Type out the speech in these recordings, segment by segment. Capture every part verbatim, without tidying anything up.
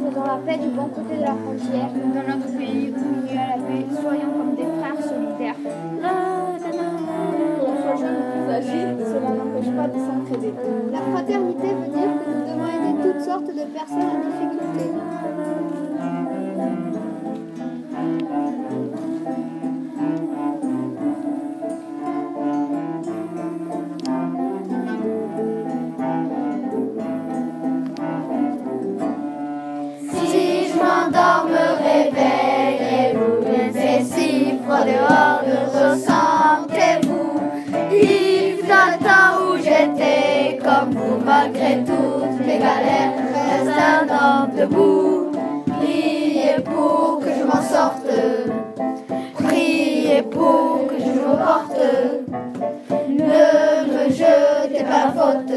faisons la paix du bon côté de la frontière. Dans notre pays où il y a la paix, soyons comme des frères solidaires. Que l'on soit jeune ou plus âgé, cela n'empêche pas de s'entraider. La fraternité veut dire que nous devons aider toutes sortes de personnes en difficulté. Si je m'endors, me réveille et vous me fait si froid dehors, le ressentez-vous? Il fut un temps où j'étais comme vous, malgré toutes mes galères, je reste un homme debout. Priez pour que je m'en sorte, priez pour que je me porte. Ne me jetez pas la faute,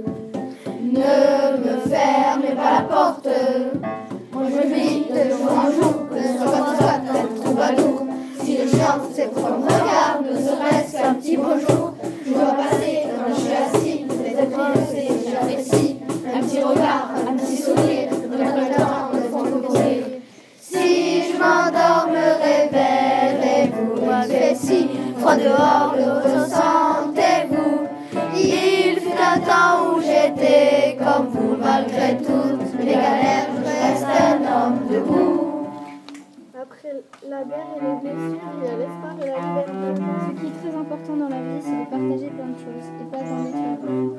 ne me fermez pas la porte. Moi je vis de jour en jour, que ce soit quand soit d'être troubadour. Si je chante, c'est pour qu'on me regarde, ne serait-ce qu'un petit bonjour. Je dois passer quand je suis assis, peut-être que je sais, j'apprécie. Un petit regard, un petit sourire, ne me le temps, ne font que courir. Si je m'endors, me réveille, vous m'avez si froid dehors, le ressentez-vous? Il fut un temps où j'étais comme vous, malgré toutes mes galères, je reste un homme debout. Après la guerre et les blessures, il y a l'espoir et la liberté. Ce qui est très important dans la vie, c'est de partager plein de choses et pas d'en être heureux.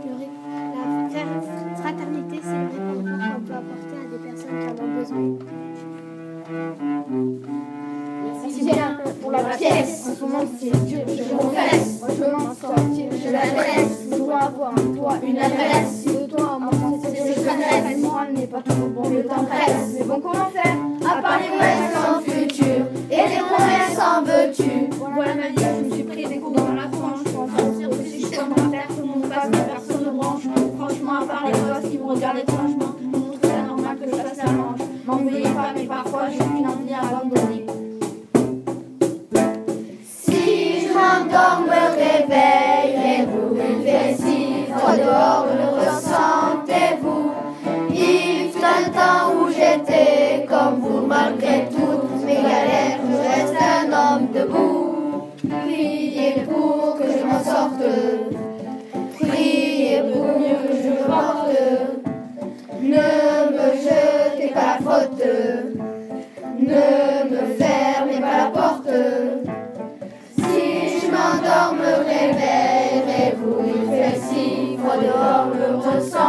La fraternité, c'est le réconfort qu'on peut apporter à des personnes qui en ont besoin. Merci bien pour la pièce. En ce moment, c'est Dieu, je confesse. Moi, je m'en sortir, je la laisse. Je dois avoir en toi une adresse. Si de toi, mon c'est que je connaisse. Moi, n'est pas toujours bon, le temps presse. Mais bon, comment faire? À part les promesses sans futur, et les promesses en veux-tu? Voilà ma vie, je me suis pris des coups dans la tranche. Pour en sortir aussi, je suis comme un terre, tout le monde passe, mais personne ne branche. Franchement, à part les gosses qui me regardent étrangement, tout le monde trouve ça normal que je fasse la manche. M'en veuillez pas, mais parfois j'ai une envie à abandonner. Si je m'endors, me réveille, et vous il fait si froid dehors, le ressentez-vous? Il fut un temps où j'étais comme vous, malgré toutes mes galères, je reste un homme debout. Priez pour que je m'en sorte, priez pour que je me porte. Ne me jetez pas la faute, ne me fermez pas la porte. Si je m'endors, me réveille, et vous il fait si froid dehors, le ressent.